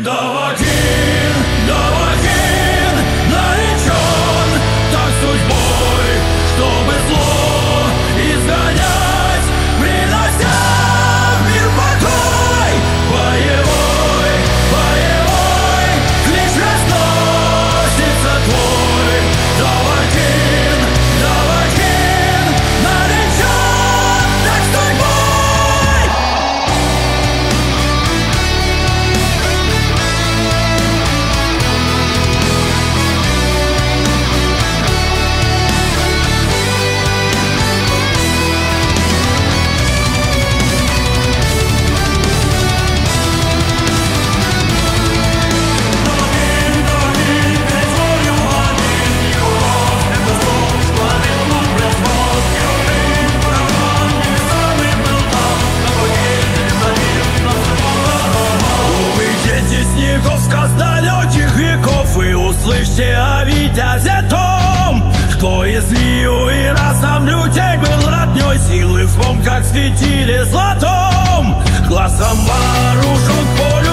Давакин, Давакин, наречен так судьбой, чтобы зло изгонять, принося в мир покой. Боевой, боевой, клич разносится твой. Давакин, Давакин, наречен так судьбой. Сказ далеких веков, и услышьте о витязе том, кто и злию и разом людей был роднёй, силы вспом, как светили златом, глазом вооружен к полю.